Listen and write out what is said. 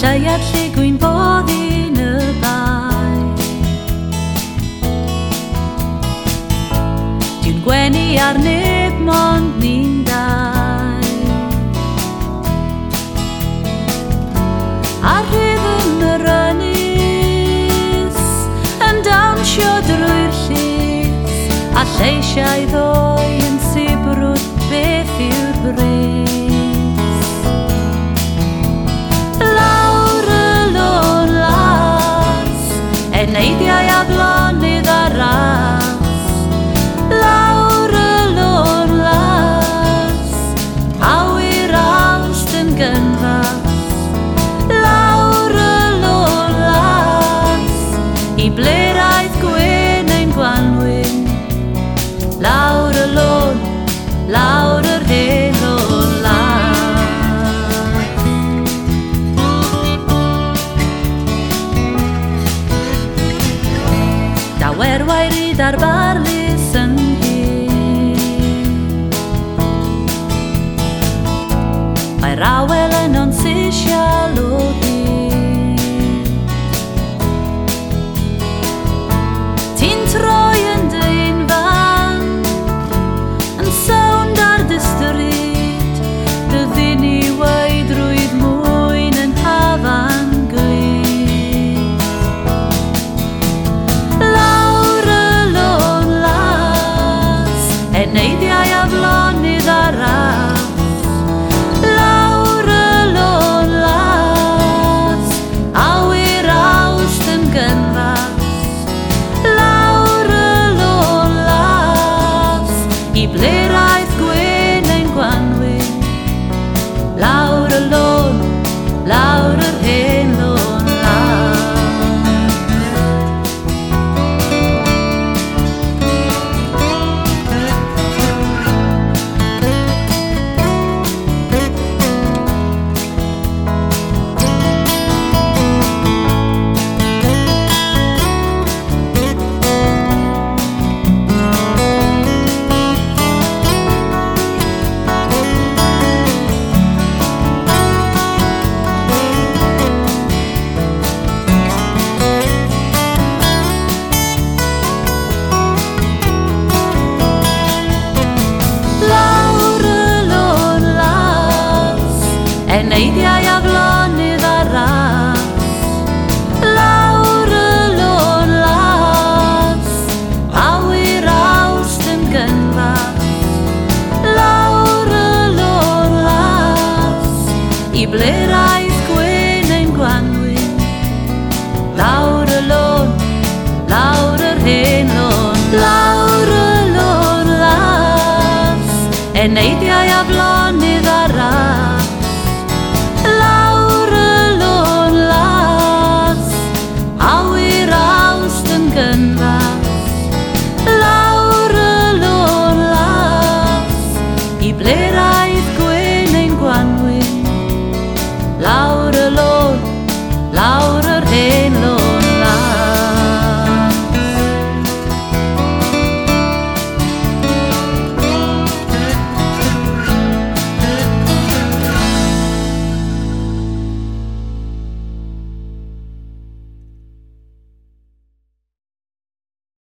Siad lle gwyn bodd un y bai. Dwi'n gwenu ar neb mond ni'n dau. A rhythm yr ynys yn dawnsio drwy'r llys, a lleisiau ddoi yn sibrwd beth yw'r bris. Lawr y lôn las, eneidiau a blonydd a ras. Lawr y lôn las, awyr awst yn gynfas. Lawr y lôn las, i bleraeth gwyn ein gwanwyn. Lawr y lôn, lawr yr hen lôn las. Dawer wairyd ar barlus yn hyn. Mae'r awel yn onsisial o hyn. Ti'n troi yn dyn fan, yn sownd ar dy stryd, dy ddini weidrwydd mwyn yn hafan glyd. Lawr y lôn las, eneiddiau a flonydd a ras. Lawr y lôn las, awyr awst yn gynfas. Lawr y lôn las, i bleraeth gwyn ein gwanwyn. Lawr y lôn, lawr yr hen lôn las. Lawr y lôn las, eneidiau a flonydd a ras. Lawr y lôn las, awyr awst yn gynfas. Lawr y lôn las, i bleraeth